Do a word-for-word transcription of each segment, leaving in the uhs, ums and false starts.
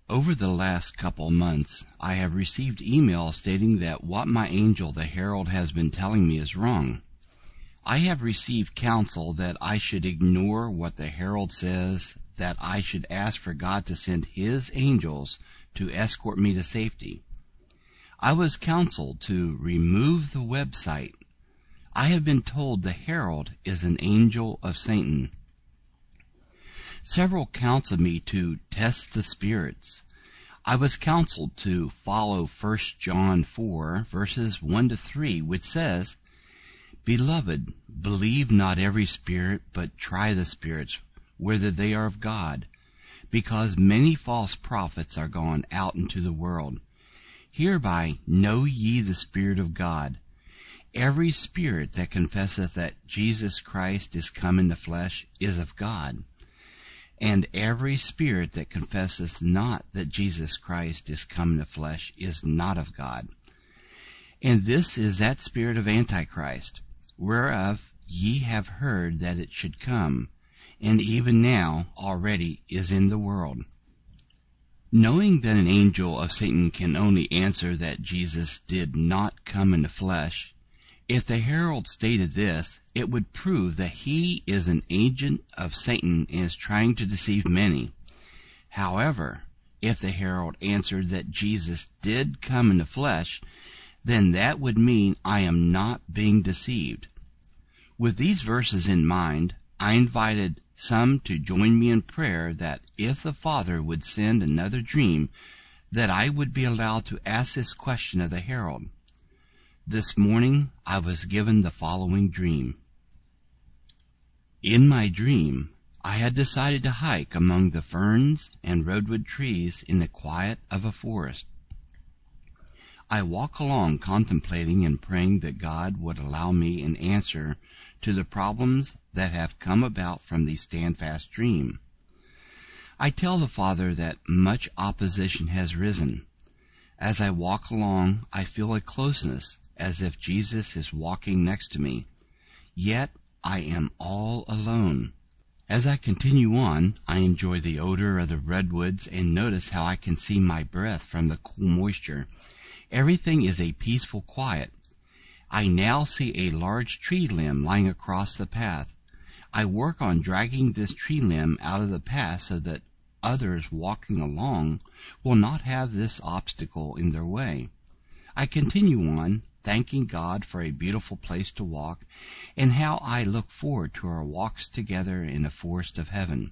Over the last couple months, I have received emails stating that what my angel, the herald, has been telling me is wrong. I have received counsel that I should ignore what the herald says, that I should ask for God to send His angels to escort me to safety. I was counseled to remove the website. I have been told the herald is an angel of Satan. Several counseled me to test the spirits. I was counseled to follow First John four, verses one to three, which says, "Beloved, believe not every spirit, but try the spirits, whether they are of God, because many false prophets are gone out into the world. Hereby know ye the Spirit of God. Every spirit that confesseth that Jesus Christ is come in the flesh is of God. And every spirit that confesseth not that Jesus Christ is come in the flesh is not of God. And this is that spirit of Antichrist, whereof ye have heard that it should come, and even now already is in the world." Knowing that an angel of Satan can only answer that Jesus did not come in the flesh, if the herald stated this, it would prove that he is an agent of Satan and is trying to deceive many. However, if the herald answered that Jesus did come in the flesh, then that would mean I am not being deceived. With these verses in mind, I invited some to join me in prayer that if the Father would send another dream, that I would be allowed to ask this question of the herald. This morning I was given the following dream. In my dream, I had decided to hike among the ferns and redwood trees in the quiet of a forest. I walk along contemplating and praying that God would allow me an answer to the problems that have come about from the standfast dream. I tell the Father that much opposition has risen. As I walk along, I feel a closeness, as if Jesus is walking next to me. Yet I am all alone. As I continue on, I enjoy the odor of the redwoods and notice how I can see my breath from the cool moisture. Everything is a peaceful quiet. I now see a large tree limb lying across the path. I work on dragging this tree limb out of the path so that others walking along will not have this obstacle in their way. I continue on, thanking God for a beautiful place to walk, and how I look forward to our walks together in the forest of heaven.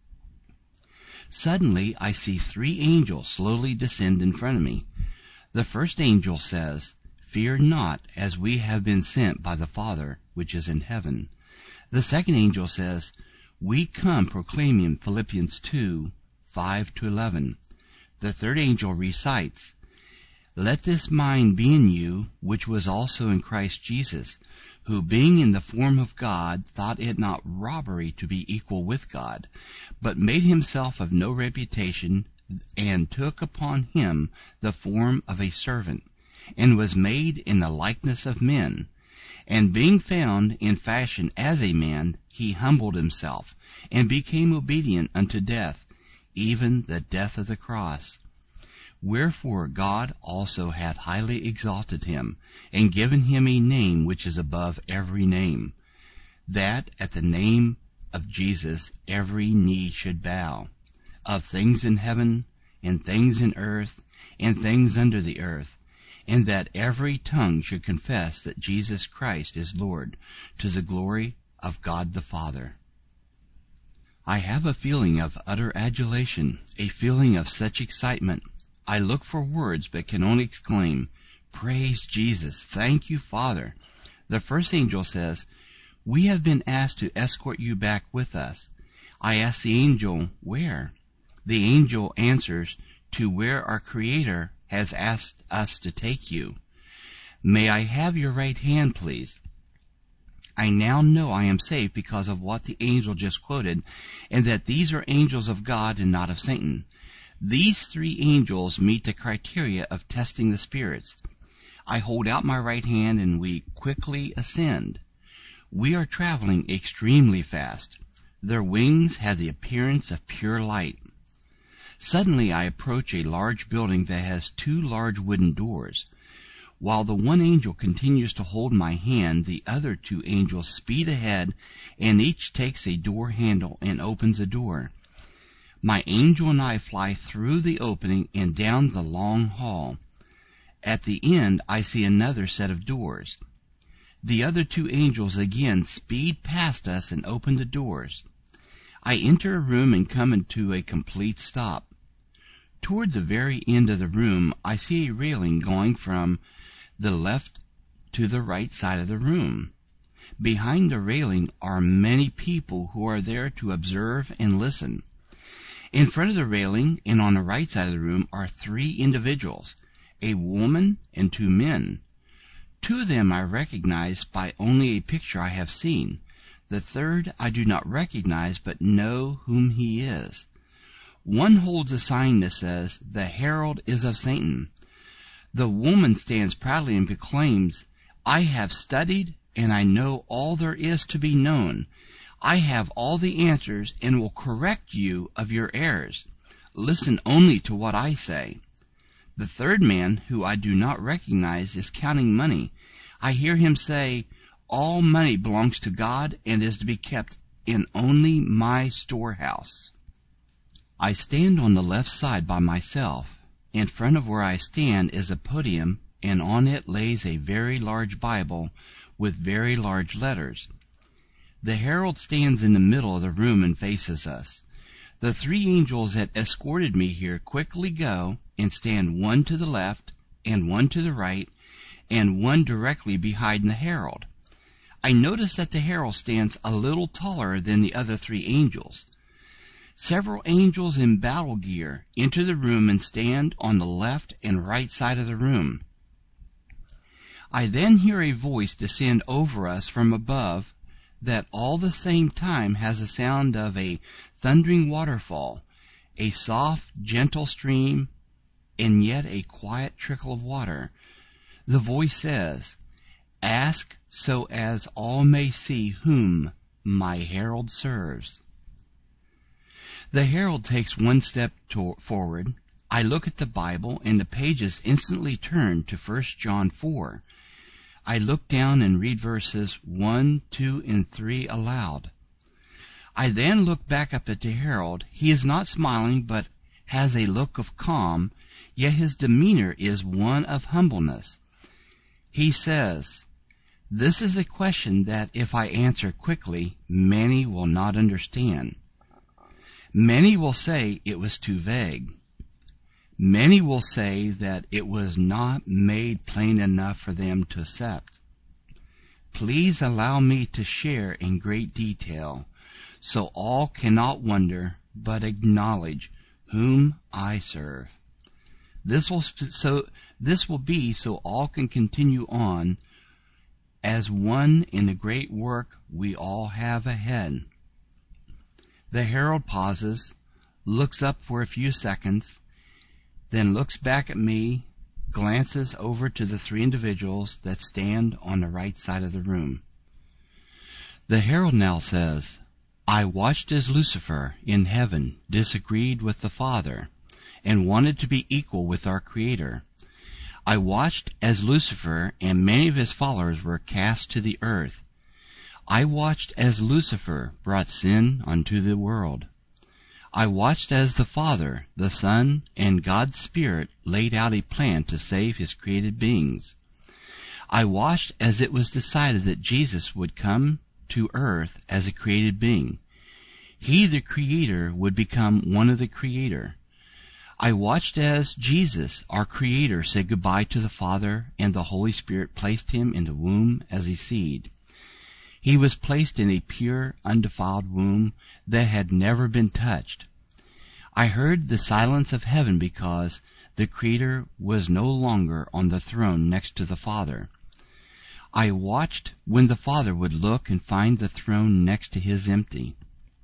Suddenly I see three angels slowly descend in front of me. The first angel says, "Fear not, as we have been sent by the Father which is in heaven." The second angel says, "We come proclaiming Philippians two, five to eleven. The third angel recites, "Let this mind be in you, which was also in Christ Jesus, who being in the form of God, thought it not robbery to be equal with God, but made himself of no reputation, and took upon him the form of a servant, and was made in the likeness of men. And being found in fashion as a man, he humbled himself, and became obedient unto death, even the death of the cross. Wherefore God also hath highly exalted him, and given him a name which is above every name, that at the name of Jesus every knee should bow, of things in heaven, and things in earth, and things under the earth, and that every tongue should confess that Jesus Christ is Lord, to the glory of God the Father." I have a feeling of utter adulation, a feeling of such excitement. I look for words, but can only exclaim, "Praise Jesus! Thank you, Father!" The first angel says, "We have been asked to escort you back with us." I ask the angel, "Where?" The angel answers, "To where our Creator has asked us to take you." "May I have your right hand, please?" I now know I am safe because of what the angel just quoted, and that these are angels of God and not of Satan. These three angels meet the criteria of testing the spirits. I hold out my right hand and we quickly ascend. We are traveling extremely fast. Their wings have the appearance of pure light. Suddenly I approach a large building that has two large wooden doors. While the one angel continues to hold my hand, the other two angels speed ahead, and each takes a door handle and opens a door. My angel and I fly through the opening and down the long hall. At the end, I see another set of doors. The other two angels again speed past us and open the doors. I enter a room and come into a complete stop. Toward the very end of the room, I see a railing going from the left to the right side of the room. Behind the railing are many people who are there to observe and listen. In front of the railing and on the right side of the room are three individuals, a woman and two men. Two of them I recognize by only a picture I have seen. The third I do not recognize but know whom he is. One holds a sign that says, "The herald is of Satan." The woman stands proudly and proclaims, "I have studied and I know all there is to be known. I have all the answers and will correct you of your errors. Listen only to what I say." The third man, who I do not recognize, is counting money. I hear him say, "All money belongs to God and is to be kept in only my storehouse." I stand on the left side by myself. In front of where I stand is a podium, and on it lays a very large Bible with very large letters. The herald stands in the middle of the room and faces us. The three angels that escorted me here quickly go and stand one to the left and one to the right and one directly behind the herald. I notice that the herald stands a little taller than the other three angels. Several angels in battle gear enter the room and stand on the left and right side of the room. I then hear a voice descend over us from above that all the same time has the sound of a thundering waterfall, a soft, gentle stream, and yet a quiet trickle of water. The voice says, "Ask so as all may see whom my herald serves." The herald takes one step to- forward. I look at the Bible, and the pages instantly turn to First John four. I look down and read verses one, two, and three aloud. I then look back up at the herald. He is not smiling, but has a look of calm, yet his demeanor is one of humbleness. He says, "This is a question that if I answer quickly, many will not understand. Many will say it was too vague. Many will say that it was not made plain enough for them to accept. Please allow me to share in great detail, so all cannot wonder but acknowledge whom I serve. This will so this will be so all can continue on as one in the great work we all have ahead." The herald pauses, looks up for a few seconds, then looks back at me, glances over to the three individuals that stand on the right side of the room. The herald now says, "I watched as Lucifer in heaven disagreed with the Father and wanted to be equal with our Creator. I watched as Lucifer and many of his followers were cast to the earth. I watched as Lucifer brought sin unto the world. I watched as the Father, the Son, and God's Spirit laid out a plan to save his created beings. I watched as it was decided that Jesus would come to earth as a created being. He, the Creator, would become one of the Creator. I watched as Jesus, our Creator, said goodbye to the Father, and the Holy Spirit placed him in the womb as a seed. He was placed in a pure, undefiled womb that had never been touched. I heard the silence of heaven because the Creator was no longer on the throne next to the Father. I watched when the Father would look and find the throne next to his empty.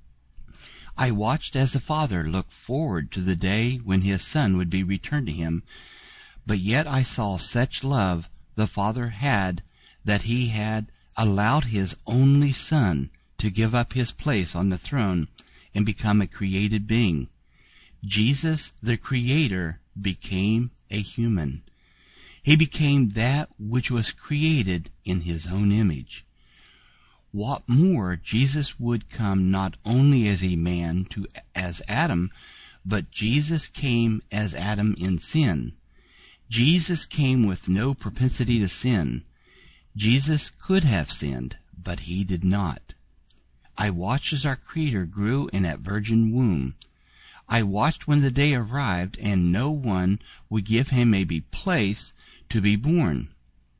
I watched as the Father looked forward to the day when his Son would be returned to him, but yet I saw such love the Father had that he had allowed his only Son to give up his place on the throne and become a created being. Jesus, the Creator, became a human. He became that which was created in His own image. What more, Jesus would come not only as a man to as Adam, but Jesus came as Adam in sin. Jesus came with no propensity to sin. Jesus could have sinned, but He did not. I watched as our Creator grew in that virgin womb. I watched when the day arrived and no one would give Him a place to be born.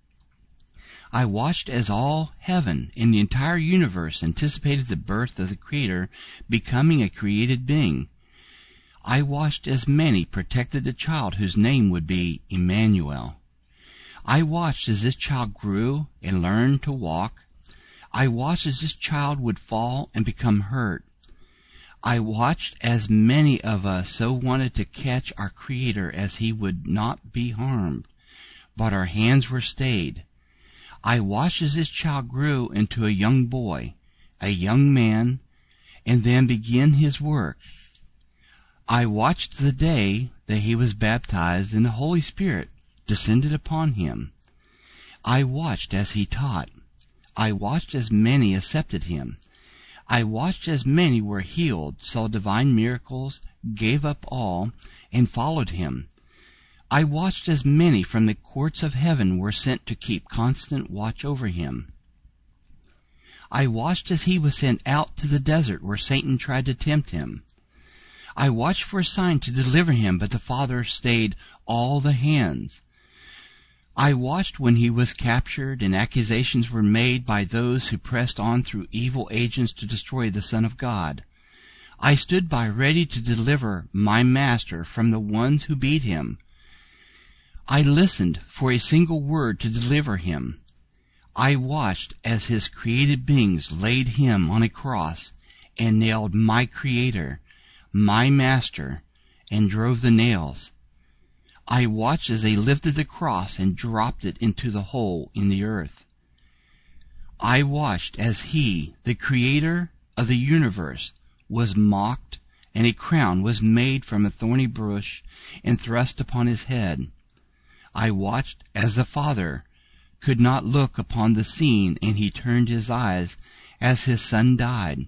I watched as all heaven and the entire universe anticipated the birth of the Creator becoming a created being. I watched as many protected the child whose name would be Emmanuel. I watched as this child grew and learned to walk. I watched as this child would fall and become hurt. I watched as many of us so wanted to catch our Creator as He would not be harmed, but our hands were stayed. I watched as this child grew into a young boy, a young man, and then begin his work. I watched the day that he was baptized and the Holy Spirit descended upon him. I watched as he taught. I watched as many accepted him. I watched as many were healed, saw divine miracles, gave up all, and followed him. I watched as many from the courts of heaven were sent to keep constant watch over him. I watched as he was sent out to the desert where Satan tried to tempt him. I watched for a sign to deliver him, but the Father stayed all the hands. I watched when he was captured and accusations were made by those who pressed on through evil agents to destroy the Son of God. I stood by ready to deliver my Master from the ones who beat him. I listened for a single word to deliver him. I watched as his created beings laid him on a cross and nailed my Creator, my Master, and drove the nails. I watched as they lifted the cross and dropped it into the hole in the earth. I watched as he, the Creator of the universe, was mocked, and a crown was made from a thorny bush and thrust upon his head. I watched as the Father could not look upon the scene, and he turned his eyes as his Son died.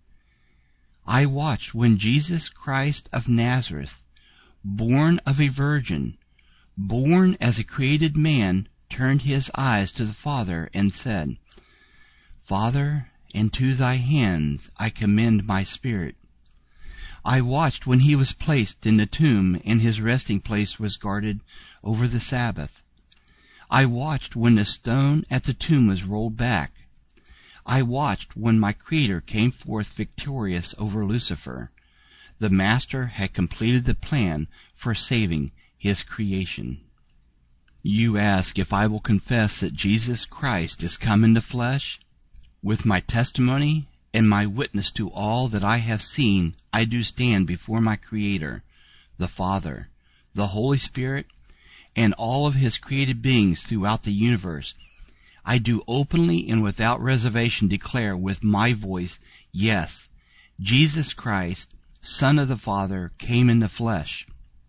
I watched when Jesus Christ of Nazareth, born of a virgin, born as a created man, turned his eyes to the Father and said, Father, into thy hands I commend my spirit. I watched when he was placed in the tomb and his resting place was guarded over the Sabbath. I watched when the stone at the tomb was rolled back. I watched when my Creator came forth victorious over Lucifer. The Master had completed the plan for saving his creation. You ask if I will confess that Jesus Christ is come in the flesh? With my testimony and my witness to all that I have seen, I do stand before my Creator, the Father, the Holy Spirit, and all of His created beings throughout the universe. I do openly and without reservation declare with my voice, yes, Jesus Christ, Son of the Father, came in the flesh.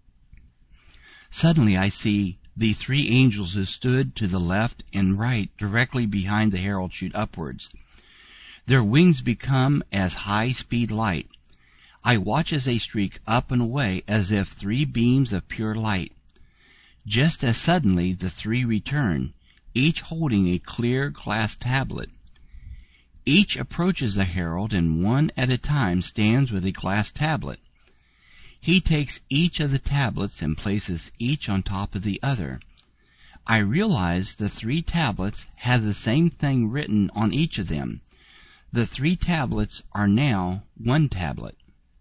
Suddenly I see the three angels who stood to the left and right directly behind the herald shoot upwards. Their wings become as high-speed light. I watch as they streak up and away as if three beams of pure light. Just as suddenly the three return, each holding a clear glass tablet. Each approaches the herald and one at a time stands with a glass tablet. He takes each of the tablets and places each on top of the other. I realize the three tablets have the same thing written on each of them. The three tablets are now one tablet.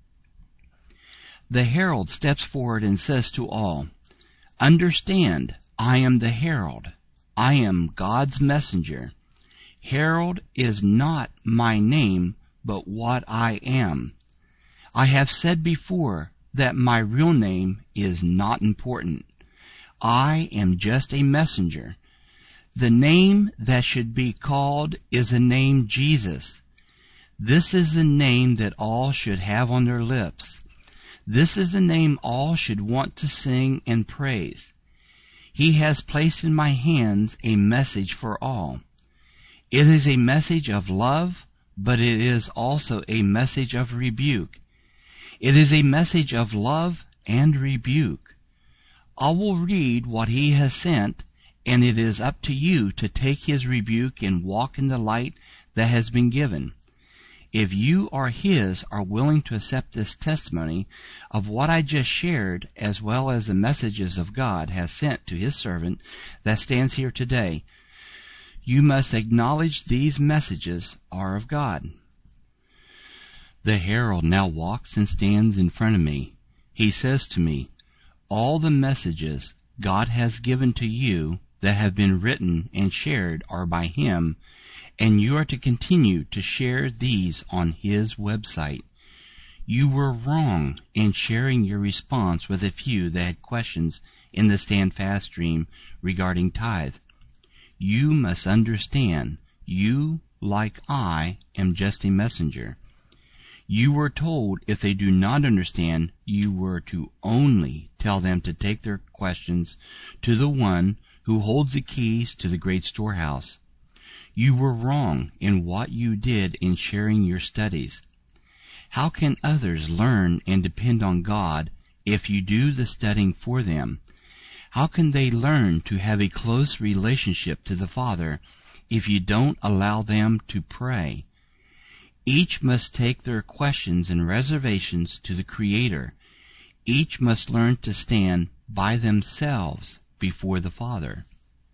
The herald steps forward and says to all, Understand, I am the herald. I am God's messenger. Herald is not my name, but what I am. I have said before that my real name is not important. I am just a messenger. The name that should be called is the name Jesus. This is the name that all should have on their lips. This is the name all should want to sing and praise. He has placed in my hands a message for all. It is a message of love, but it is also a message of rebuke. It is a message of love and rebuke. I will read what he has sent, and it is up to you to take his rebuke and walk in the light that has been given. If you or his are willing to accept this testimony of what I just shared, as well as the messages of God has sent to his servant that stands here today, you must acknowledge these messages are of God. The herald now walks and stands in front of me. He says to me, all the messages God has given to you that have been written and shared are by him, and you are to continue to share these on his website. You were wrong in sharing your response with a few that had questions in the Stand Fast stream regarding tithe. You must understand, you, like I, am just a messenger. You were told if they do not understand, you were to only tell them to take their questions to the one who holds the keys to the great storehouse. You were wrong in what you did in sharing your studies. How can others learn and depend on God if you do the studying for them? How can they learn to have a close relationship to the Father if you don't allow them to pray? Each must take their questions and reservations to the Creator. Each must learn to stand by themselves before the Father.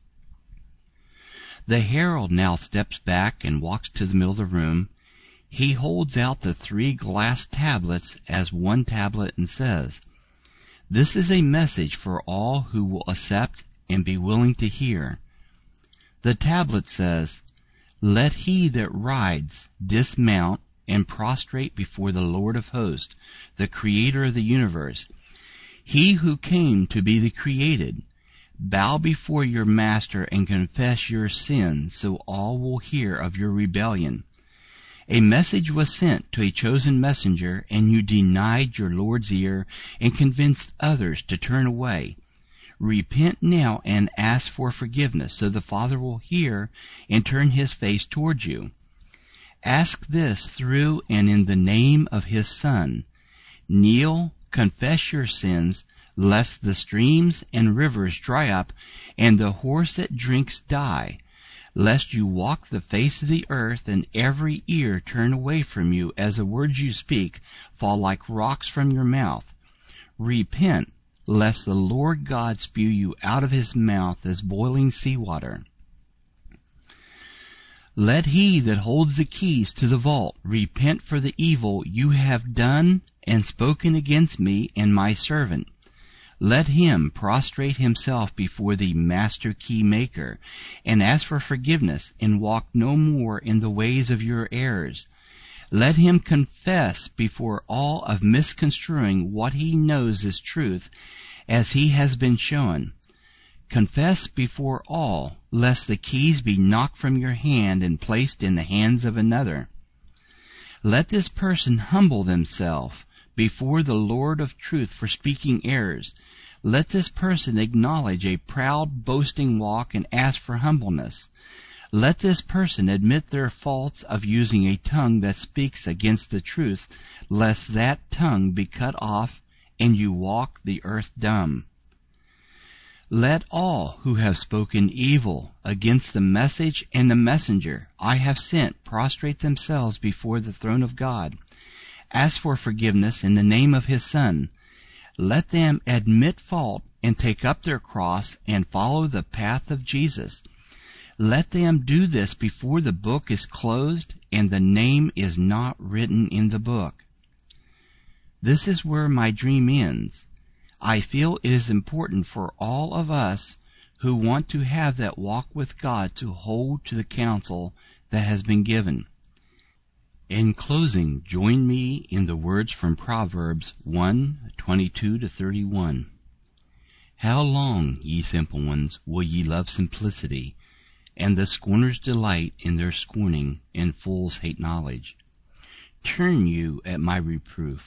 The herald now steps back and walks to the middle of the room. He holds out the three glass tablets as one tablet and says, this is a message for all who will accept and be willing to hear. The tablet says, let he that rides dismount and prostrate before the Lord of hosts, the Creator of the universe. He who came to be the created. Bow before your master and confess your sins, so all will hear of your rebellion. A message was sent to a chosen messenger, and you denied your Lord's ear and convinced others to turn away. Repent now and ask for forgiveness, so the Father will hear and turn his face towards you. Ask this through and in the name of his Son. Kneel, confess your sins, lest the streams and rivers dry up, and the horse that drinks die, lest you walk the face of the earth, and every ear turn away from you as the words you speak fall like rocks from your mouth. Repent, lest the Lord God spew you out of his mouth as boiling seawater. Let he that holds the keys to the vault repent for the evil you have done and spoken against me and my servant. Let him prostrate himself before the master key maker, and ask for forgiveness, and walk no more in the ways of your errors. Let him confess before all of misconstruing what he knows is truth, as he has been shown. Confess before all, lest the keys be knocked from your hand and placed in the hands of another. Let this person humble themselves before the Lord of truth for speaking errors. Let this person acknowledge a proud, boasting walk and ask for humbleness. Let this person admit their faults of using a tongue that speaks against the truth, lest that tongue be cut off and you walk the earth dumb. Let all who have spoken evil against the message and the messenger I have sent prostrate themselves before the throne of God. Ask for forgiveness in the name of his Son. Let them admit fault and take up their cross and follow the path of Jesus. Let them do this before the book is closed and the name is not written in the book. This is where my dream ends. I feel it is important for all of us who want to have that walk with God to hold to the counsel that has been given. In closing, join me in the words from Proverbs one, twenty-two to thirty-one. How long, ye simple ones, will ye love simplicity, and the scorners delight in their scorning, and fools hate knowledge? Turn you at my reproof.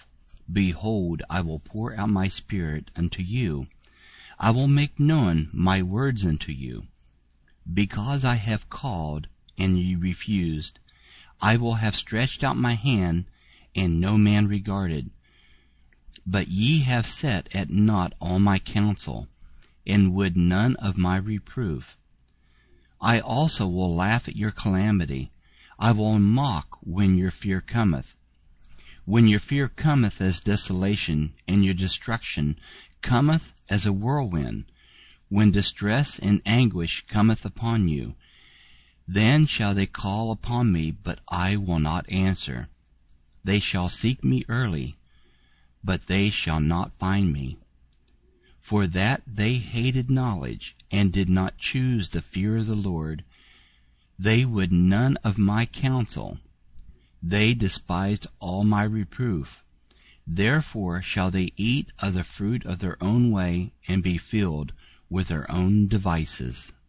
Behold, I will pour out my Spirit unto you. I will make known my words unto you. Because I have called, and ye refused, I will have stretched out my hand, and no man regarded. But ye have set at naught all my counsel, and would none of my reproof. I also will laugh at your calamity. I will mock when your fear cometh. When your fear cometh as desolation, and your destruction cometh as a whirlwind, when distress and anguish cometh upon you, then shall they call upon me, but I will not answer. They shall seek me early, but they shall not find me. For that they hated knowledge, and did not choose the fear of the Lord, they would none of my counsel. They despised all my reproof. Therefore shall they eat of the fruit of their own way, and be filled with their own devices.